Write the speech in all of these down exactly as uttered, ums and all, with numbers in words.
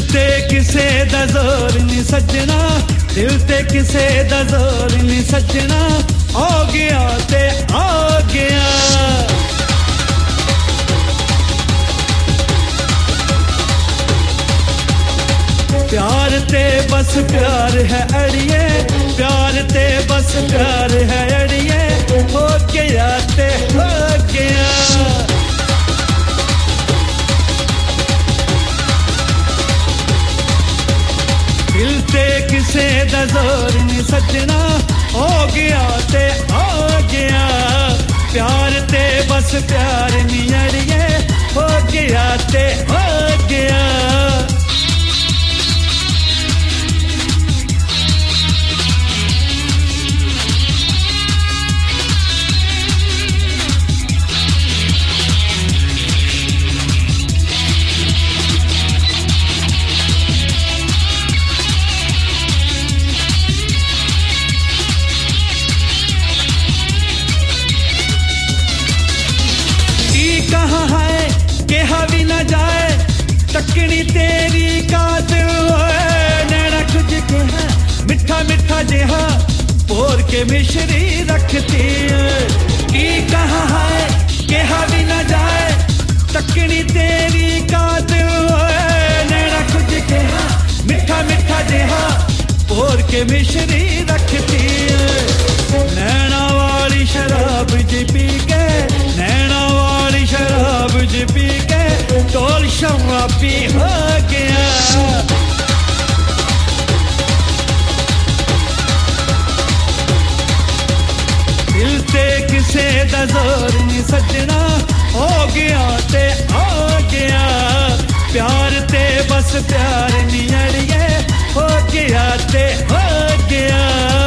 ते किसे दा जोर नी सजना, दिल ते किसे दा जोर नी सजना, आ गया ते आ गया। प्यार ते बस प्यार है अड़िए, प्यार ते बस प्यार है अड़िए, हो गया ते हो गया। दिल ते किसे दा जोर नी सजना, हो गया ते हो गया। प्यार ते बस प्यार नी अड़िए, हो गया ते हो गया। कहाँ है केहा भी न जाए, तकनी तेरी कातिल नैना कुछ के है मिठा मिठा जेहा, पोर के मिश्री रखती है। की कहाँ है केहा भी न जाए, तकनी तेरी कातिल नैना कुछ के है मिठा मिठा जेहा, पोर के मिश्री रखती है। नैना वाली शराब जी पी के, नैना वाली शराब जी पी के, टोल शराबी हो गया। दिल ते किसे दा जोर नी सजना, हो गया ते हो गया। प्यार ते बस प्यार नी अड़िए, हो गया ते हो गया।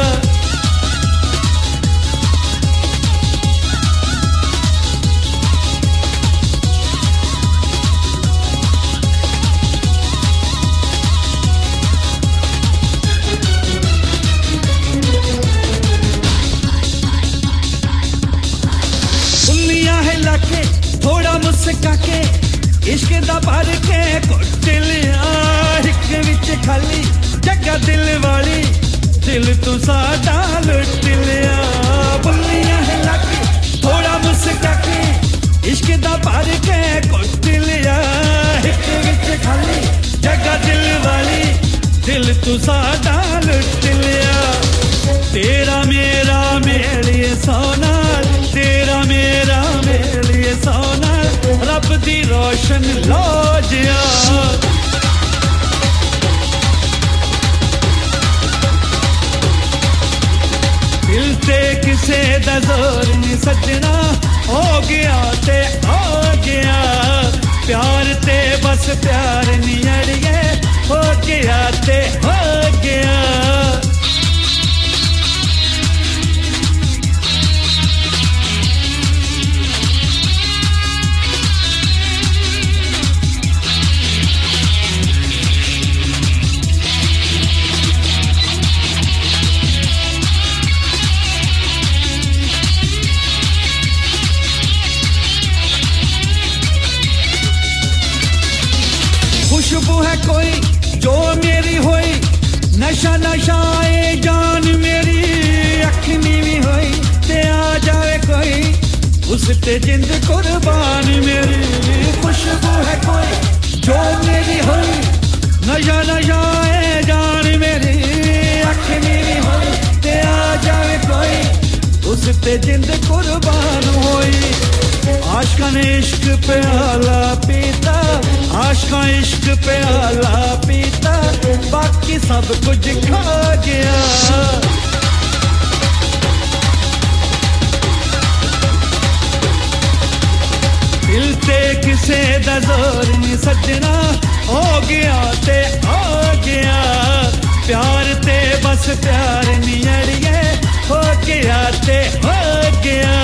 थोड़ा मुस्का के इश्क दा भर के घुट लिया, हिक विच खाली जगह दिल वाली, दिल तू साडा लुट लिया। बुल्लियां हिला के थोड़ा मुस्का के इश्क दा भर के घुट लिया, हिक विच खाली जगह दिल वाली, दिल तू साडा लुट लिया। तेरा मेरा मेलिए सोना, तेरा मेरा मेलिए सोना, रब दी रोशन लौजिया। दिल ते किसे दा जोर नी सजना, हो गया ते हो गया। प्यार ते बस प्यार नी अड़िए, हो गया ते हो गया। खुशबू है कोई जो मेरी होई, नशा नशाए जान मेरी, अखनी भी होई ते आ जाए कोई, उस ते जिंद कुर्बान मेरी। खुशबू है कोई जो मेरी होई, नशा नशाए जान मेरी, अखनी भी होई ते आ जाए कोई, उस ते जिंद कुर्बान होई। आशिका ने इश्क प्याला पीता, आशिका इश्क प्याला पीता, बाकी सब कुछ खा गया। दिल ते किसे दा जोर नी सजना, हो गया ते हो गया। प्यार ते बस प्यार नी अड़िए, हो गया ते हो गया।